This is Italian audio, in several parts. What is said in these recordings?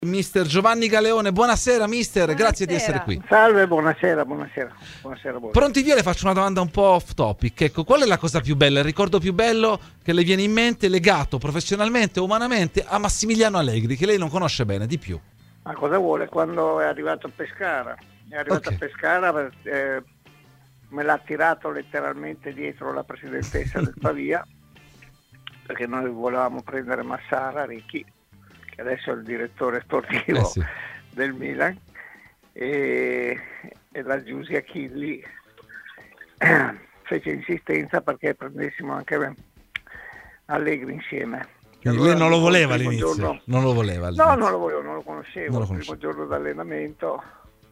Mister Giovanni Galeone, buonasera mister, Buonasera. grazie di essere qui. Salve, buonasera a voi. Pronti via, le faccio una domanda un po' off topic. Ecco, qual è la cosa più bella, il ricordo più bello che le viene in mente legato professionalmente, umanamente a Massimiliano Allegri, che lei non conosce bene di più? Ma cosa vuole? Quando è arrivato a Pescara? È arrivato Ok. a Pescara, me l'ha tirato letteralmente dietro la presidentessa del Pavia, perché noi volevamo prendere Massara Ricchi, che adesso è il direttore sportivo Sì. del Milan, e la Giusy Achilli fece insistenza perché prendessimo anche Allegri insieme. Quindi Allora, lei non lo il voleva primo all'inizio? giorno- Non lo voleva No, all'inizio. non lo volevo, non lo conoscevo. Non lo Il conoscevo. primo giorno d'allenamento,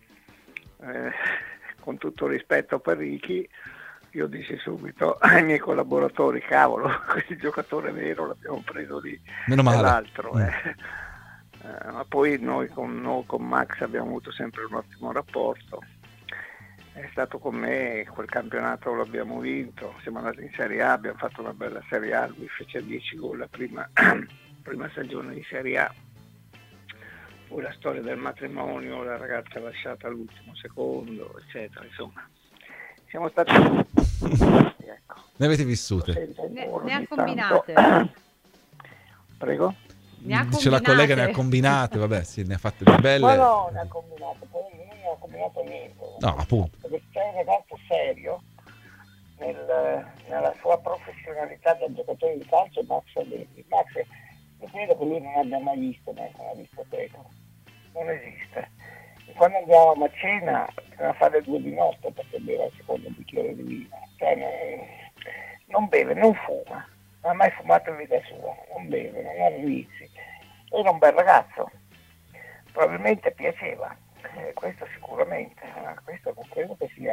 con tutto rispetto per Ricky, io dissi subito ai miei collaboratori: cavolo, questo giocatore vero l'abbiamo preso lì, Meno male. e l'altro. Ma poi noi con Max abbiamo avuto sempre un ottimo rapporto. È stato con me, quel campionato l'abbiamo vinto, siamo andati in Serie A, abbiamo fatto una bella Serie A, lui fece 10 gol la prima stagione di Serie A. Poi la storia del matrimonio, la ragazza lasciata all'ultimo secondo, eccetera, insomma. Siamo stati... ecco. Ne avete vissute? Sento un po' Ne ha ogni combinate. tanto. Prego? Ne ha Dice la combinate. collega, ne ha combinate, vabbè, sì, ne ha fatte di belle. Ma no, ne ha combinato, poi non ne ha combinato niente. No, appunto. Perché c'è un ragazzo serio nella sua professionalità da giocatore di calcio, Max Allegri. Max, io credo che lui non abbia mai visto neanche una discoteca, non esiste. E quando andiamo a cena a fare 2 di notte perché beve il secondo bicchiere di vino, cioè non beve, non fuma, non ha mai fumato in vita sua, non beve, non ha vizi. Era un bel ragazzo, probabilmente piaceva, questo sicuramente, ma questo non credo che sia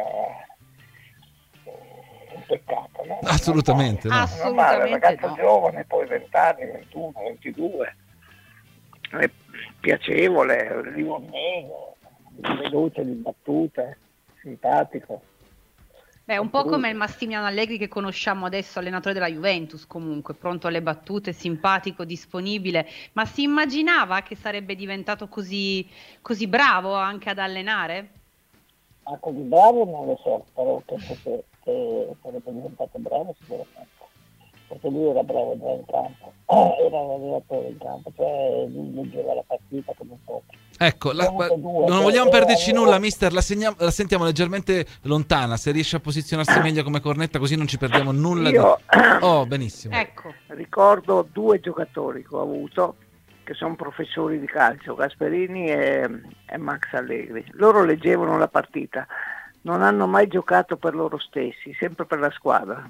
un peccato, no? Assolutamente, no. È normale, un ragazzo no. giovane, poi 20 anni, 21, 22, è piacevole, rivolnego, veloce di battute, simpatico. Beh, un po' come il Massimiliano Allegri che conosciamo adesso, allenatore della Juventus, comunque, pronto alle battute, simpatico, disponibile. Ma si immaginava che sarebbe diventato così bravo anche ad allenare? Ma così bravo non lo so, però penso che sarebbe diventato bravo sicuramente, perché lui era bravo già in campo, era un allenatore in campo, cioè lui leggeva la partita come pochi. Ecco, non vogliamo perderci nulla, mister, la sentiamo leggermente lontana, se riesce a posizionarsi meglio come cornetta così non ci perdiamo nulla Io Oh, benissimo. Ecco. ricordo 2 giocatori che ho avuto che sono professori di calcio, Gasperini e Max Allegri. Loro leggevano la partita, non hanno mai giocato per loro stessi, sempre per la squadra.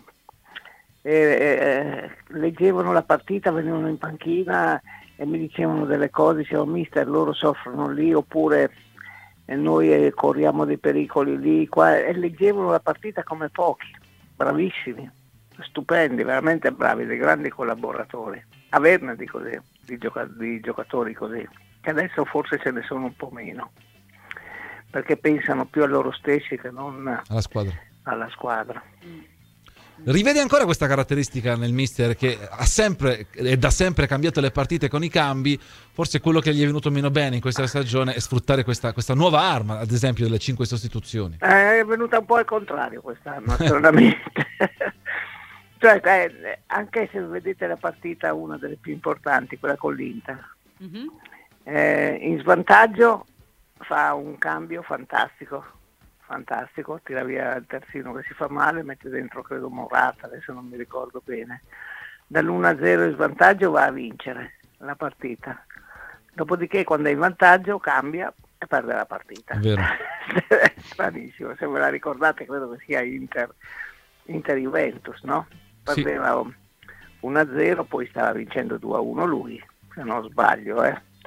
Leggevano la partita, venivano in panchina e mi dicevano delle cose, dicevano: mister, loro soffrono lì, oppure noi corriamo dei pericoli lì, qua, e leggevano la partita come pochi, bravissimi, stupendi, veramente bravi, dei grandi collaboratori. Averne di così, di giocatori così, che adesso forse ce ne sono un po' meno, perché pensano più a loro stessi che non Alla squadra. alla squadra. Rivede ancora questa caratteristica nel mister che ha sempre e da sempre cambiato le partite con i cambi. Forse quello che gli è venuto meno bene in questa stagione è sfruttare questa nuova arma, ad esempio delle 5 sostituzioni. È venuta un po' al contrario quest'anno, stranamente. Cioè, anche se vedete la partita, una delle più importanti, quella con l'Inter, in svantaggio fa un cambio fantastico, tira via il terzino che si fa male, mette dentro credo Morata, adesso non mi ricordo bene, dall'1-0 in svantaggio va a vincere la partita, dopodiché quando è in vantaggio cambia e perde la partita. È vero. Stranissimo, se ve la ricordate credo che sia Inter-Juventus, no? Perdeva 1-0, poi stava vincendo 2-1 lui, se non sbaglio.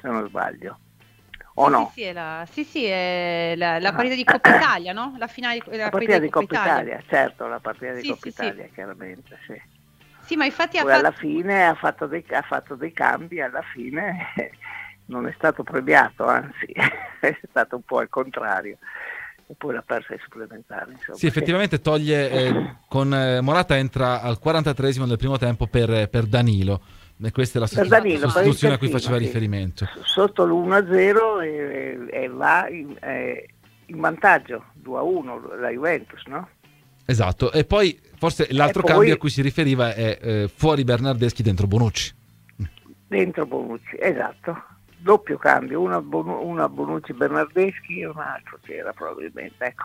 O no? Sì, è la partita di Coppa Italia, no? La finale, La partita di Coppa Italia, certo, la partita di Coppa Italia, chiaramente, sì. Sì, ma infatti poi alla fine ha fatto dei cambi, alla fine non è stato premiato, anzi è stato un po' al contrario. E poi l'ha persa ai supplementari, insomma. Sì, effettivamente toglie con Morata, entra al 43esimo del primo tempo per Danilo. E questa è la Per Danilo, sostituzione a cui faceva sì. riferimento. Sotto l'1-0 e va in vantaggio 2-1 la Juventus, no? Esatto, e poi forse l'altro cambio a cui si riferiva è fuori Bernardeschi, dentro Bonucci. Dentro Bonucci, esatto. Doppio cambio, uno a Bonucci Bernardeschi e un altro c'era probabilmente, ecco.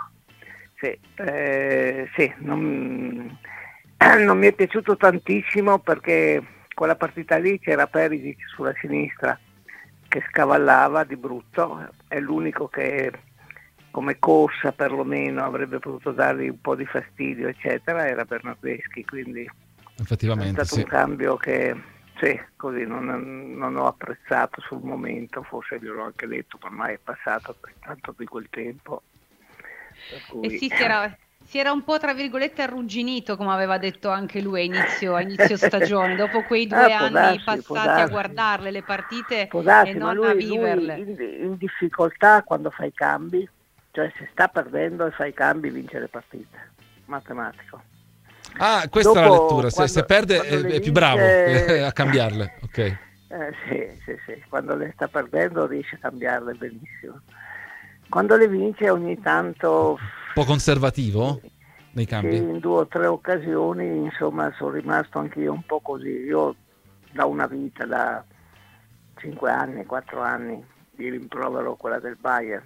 Sì, non mi è piaciuto tantissimo perché quella partita lì c'era Perisic sulla sinistra che scavallava di brutto, è l'unico che come corsa perlomeno avrebbe potuto dargli un po' di fastidio eccetera, era Bernardeschi, quindi effettivamente è stato un cambio che sì, così non ho apprezzato sul momento, forse gliel'ho anche detto, ma ormai è passato tanto di quel tempo. Per cui... E sì, si era un po' tra virgolette arrugginito, come aveva detto anche lui a inizio stagione, dopo quei 2 anni passati a guardarle le partite e non a viverle. Lui in difficoltà quando fa i cambi, cioè se sta perdendo e fa i cambi vince le partite, matematico. Ah, questa è la lettura, se perde è più bravo a cambiarle, ok. Sì, quando le sta perdendo riesce a cambiarle benissimo. Quando le vince ogni tanto... Un po' conservativo nei cambi? Sì, in 2 o 3 occasioni, insomma, sono rimasto anch'io un po' così. Io da una vita, da 5 anni, 4 anni, di rimprovero quella del Bayern,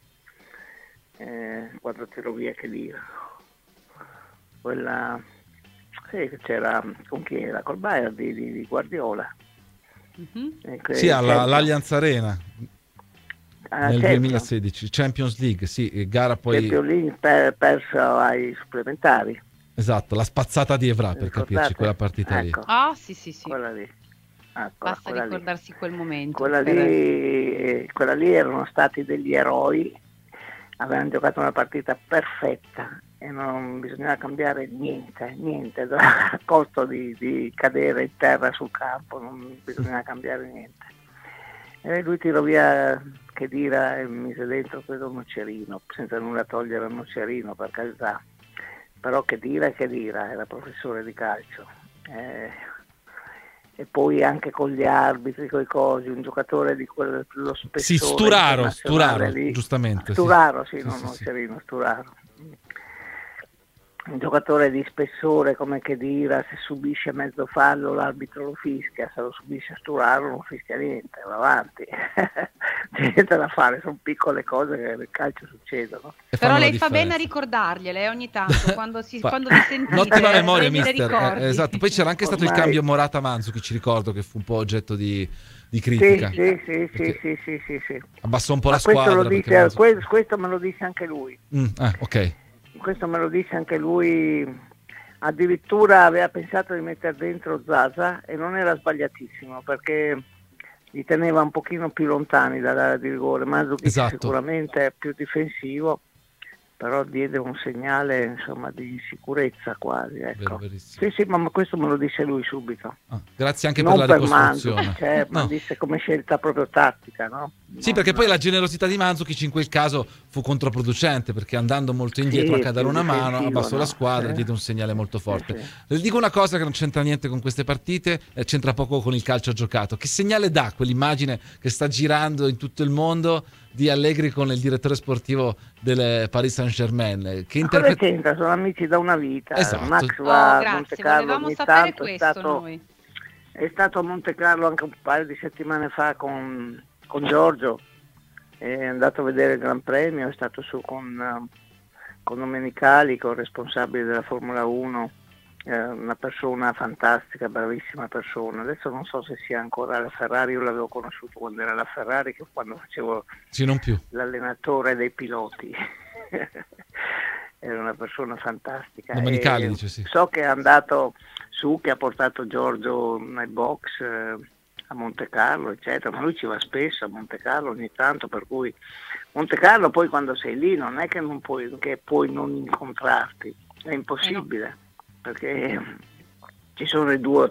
quando tiro via che dire. Quella... Sì, c'era con chi era? Col Bayern di Guardiola. Sì, all'Allianz Arena nel Champions. 2016, Champions League, sì, gara poi Champions League perso ai supplementari. Esatto, la spazzata di Evra, per capirci, quella partita ecco. lì. Ah, sì. Quella lì. Basta ricordarsi quel momento. Quella lì erano stati degli eroi, avevano giocato una partita perfetta e non bisognava cambiare niente, a costo di cadere in terra sul campo, non bisognava cambiare niente. E lui tirò via che dire e mise dentro credo un Nocerino, senza nulla togliere un Nocerino, per carità, però che dire, era professore di calcio. E poi anche con gli arbitri, con i cosi, un giocatore di quello spessore. Sì, Sturaro, giustamente. Sturaro, sì, non Nocerino, Sturaro. Un giocatore di spessore come Khedira, se subisce mezzo fallo l'arbitro lo fischia, se lo subisce Sturaro non fischia niente, va avanti. C'è niente da fare, sono piccole cose che nel calcio succedono. Però lei fa bene a ricordargliele ogni tanto, quando vi sentite. Un'ottima memoria, mister. Esatto, poi c'era anche stato Ormai... il cambio Morata-Mandzukic, ci ricordo che fu un po' oggetto di critica. Sì. Abbassò un po' la squadra. Questo me lo dice anche lui. Ok. Questo me lo dice anche lui, addirittura aveva pensato di mettere dentro Zaza e non era sbagliatissimo perché li teneva un pochino più lontani dall'area di rigore. Mandzukic sicuramente è più difensivo, però diede un segnale insomma di insicurezza quasi. Ecco. Sì, ma questo me lo dice lui subito. Grazie anche per la ricostruzione. Mandzukic, ma disse come scelta proprio tattica, no? Sì, perché poi la generosità di Mandzukic in quel caso fu controproducente, perché andando molto indietro a dare una mano, abbassò la squadra e diede un segnale molto forte. Le dico una cosa che non c'entra niente con queste partite, c'entra poco con il calcio giocato. Che segnale dà quell'immagine che sta girando in tutto il mondo di Allegri con il direttore sportivo del Paris Saint-Germain? Che cosa c'entra? Sono amici da una vita. Esatto. Max va a Monte Carlo volevamo ogni sapere tanto, questo è stato a Monte Carlo anche un paio di settimane fa con Giorgio, è andato a vedere il Gran Premio, è stato su con Domenicali, con il responsabile della Formula 1, una persona fantastica, bravissima persona. Adesso non so se sia ancora alla Ferrari, io l'avevo conosciuto quando era alla Ferrari, che quando facevo non più l'allenatore dei piloti. Era una persona fantastica. Domenicali dice sì. So che è andato su, che ha portato Giorgio nel box a Monte Carlo, eccetera, ma lui ci va spesso a Monte Carlo ogni tanto, per cui Monte Carlo poi quando sei lì non è che puoi non incontrarti, è impossibile, perché ci sono i 2 o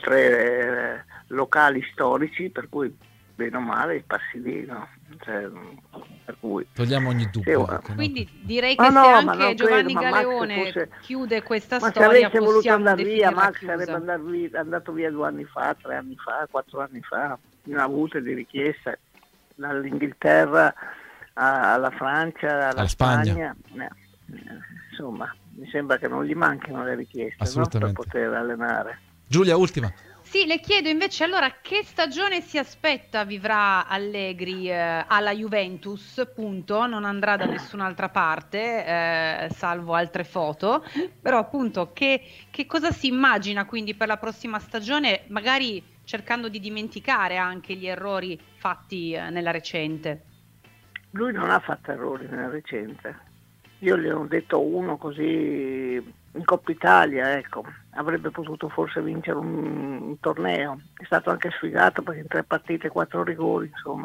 3 locali storici per cui bene o male passi lì, no? Cioè, Per cui, togliamo ogni dubbio. sì, Anche, no? Quindi direi che se ma anche non Giovanni credo, ma Galeone Max chiude questa ma se storia, avesse voluto possiamo andare via, definirla Max chiusa. sarebbe andato via 2 anni fa, 3 anni fa, 4 anni fa. Ne ha avute di richieste dall'Inghilterra alla Francia, alla Spagna. Insomma, mi sembra che non gli manchino le richieste, no? Per poter allenare. Giulia, ultima. Sì, le chiedo invece allora che stagione si aspetta vivrà Allegri alla Juventus, punto, non andrà da nessun'altra parte, salvo altre foto, però appunto che cosa si immagina quindi per la prossima stagione, magari cercando di dimenticare anche gli errori fatti nella recente? Lui non ha fatto errori nella recente. Io gli ho detto uno così in Coppa Italia, ecco, avrebbe potuto forse vincere un torneo. È stato anche sfigato perché in 3 partite 4 rigori, insomma,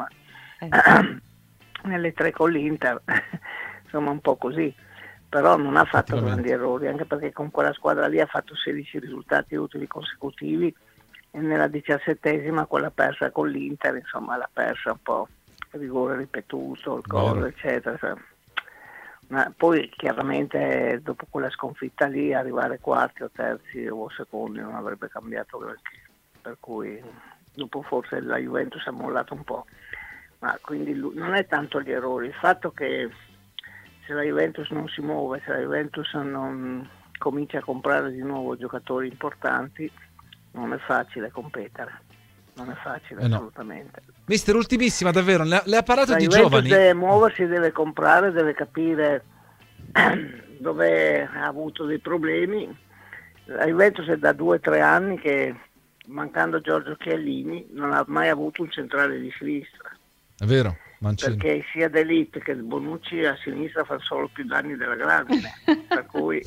nelle 3 con l'Inter, insomma un po' così. Però non ha fatto grandi errori, anche perché con quella squadra lì ha fatto 16 risultati utili consecutivi e nella 17ª quella persa con l'Inter, insomma l'ha persa un po', il rigore ripetuto, il gol, eccetera. Ma poi chiaramente dopo quella sconfitta lì arrivare quarti o terzi o secondi non avrebbe cambiato granché, per cui dopo forse la Juventus ha mollato un po', ma quindi non è tanto gli errori, il fatto che se la Juventus non si muove, se la Juventus non comincia a comprare di nuovo giocatori importanti, non è facile competere. Non è facile, assolutamente. Mister, ultimissima, davvero, le ha parlato di Juventus giovani? Deve muoversi, deve comprare, deve capire dove ha avuto dei problemi. La Juventus è da 2 o 3 anni che, mancando Giorgio Chiellini, non ha mai avuto un centrale di sinistra. È vero, Mancini. Perché sia De Ligt che Bonucci a sinistra fanno solo più danni della grandine, per cui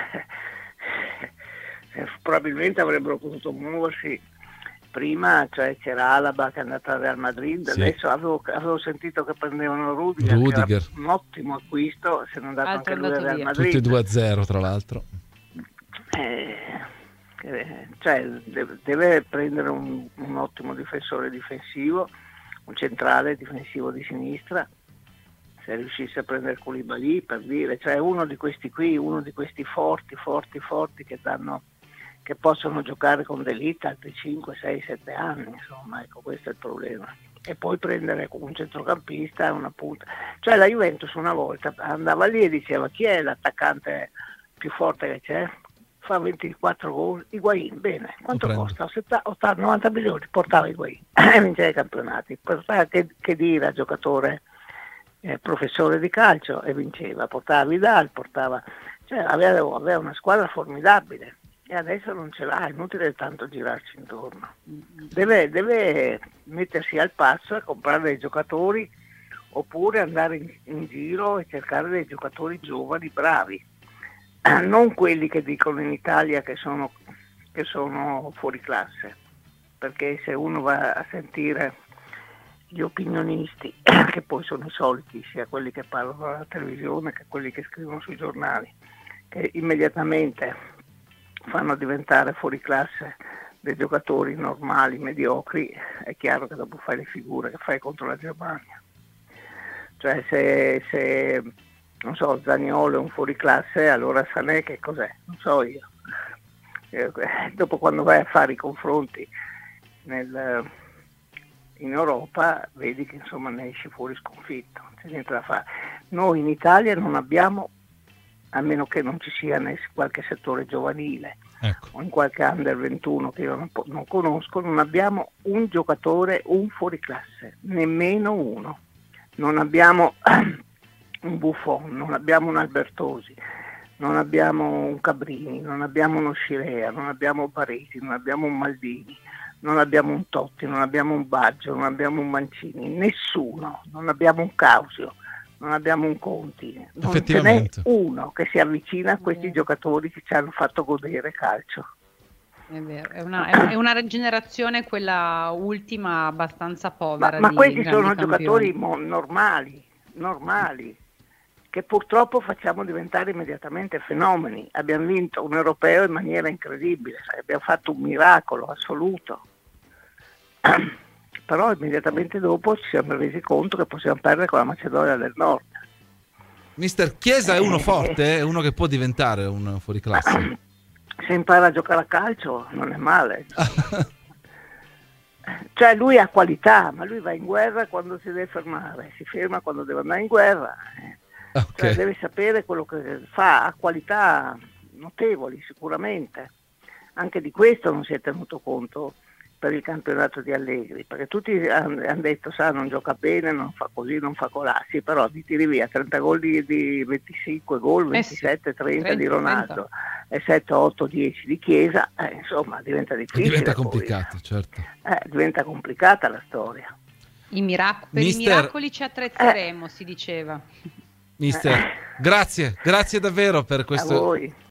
probabilmente avrebbero potuto muoversi prima, cioè c'era Alaba che è andata al Real Madrid, sì. Adesso avevo sentito che prendevano Rudiger. Che era un ottimo acquisto, se non è andato anche lui al Real Madrid. Tutti 2-0 tra l'altro. Cioè deve prendere un ottimo difensore difensivo, un centrale difensivo di sinistra, se riuscisse a prendere Koulibaly, per dire, cioè uno di questi qui, uno di questi forti che possono giocare con De Ligt altri 5, 6, 7 anni, insomma, ecco, questo è il problema. E poi prendere un centrocampista, una punta. Cioè la Juventus una volta andava lì e diceva chi è l'attaccante più forte che c'è? Fa 24 gol, Higuain, bene, quanto costa? 90 milioni, portava Higuain e vinceva i campionati. Portava che dire a giocatore professore di calcio e vinceva, portava Vidal, cioè aveva una squadra formidabile. E adesso non ce l'ha, è inutile tanto girarci intorno. Deve mettersi al passo a comprare dei giocatori oppure andare in giro e cercare dei giocatori giovani bravi, non quelli che dicono in Italia che sono fuori classe, perché se uno va a sentire gli opinionisti, che poi sono i soliti, sia quelli che parlano alla televisione che quelli che scrivono sui giornali, che immediatamente fanno diventare fuori classe dei giocatori normali, mediocri, è chiaro che dopo fai le figure che fai contro la Germania. Cioè se non so, Zaniolo è un fuori classe, allora Sané che cos'è? Non so io. Dopo quando vai a fare i confronti in Europa vedi che insomma ne esci fuori sconfitto, c'è niente da fare. Noi in Italia non abbiamo, a meno che non ci sia in qualche settore giovanile, ecco, o in qualche under 21 che io non conosco, non abbiamo un giocatore, un fuoriclasse, nemmeno uno. Non abbiamo un Buffon, non abbiamo un Albertosi, non abbiamo un Cabrini, non abbiamo uno Scirea, non abbiamo Baresi, non abbiamo un Maldini, non abbiamo un Totti, non abbiamo un Baggio, non abbiamo un Mancini, nessuno, non abbiamo un Causio, non abbiamo un Conti, non ce n'è uno che si avvicina a questi giocatori che ci hanno fatto godere calcio. È vero, è una generazione, quella ultima, abbastanza povera. Ma questi sono giocatori normali, che purtroppo facciamo diventare immediatamente fenomeni. Abbiamo vinto un europeo in maniera incredibile, abbiamo fatto un miracolo assoluto. però immediatamente dopo ci siamo resi conto che possiamo perdere con la Macedonia del Nord. Mister, Chiesa è uno forte, è uno che può diventare un fuoriclasse. Se impara a giocare a calcio non è male. Cioè lui ha qualità, ma lui va in guerra quando si deve fermare, si ferma quando deve andare in guerra. Okay. Cioè, deve sapere quello che fa, ha qualità notevoli sicuramente. Anche di questo non si è tenuto conto per il campionato di Allegri, perché tutti hanno detto non gioca bene, non fa così, non fa colà, sì, però ti tiri via 30 gol di 25 gol, 27, 30 di Ronaldo 30. E 7, 8, 10 di Chiesa, insomma diventa difficile. Diventa complicato, poi. Certo. Diventa complicata la storia. Per i miracoli ci attrezzeremo, si diceva. Mister, grazie davvero per questo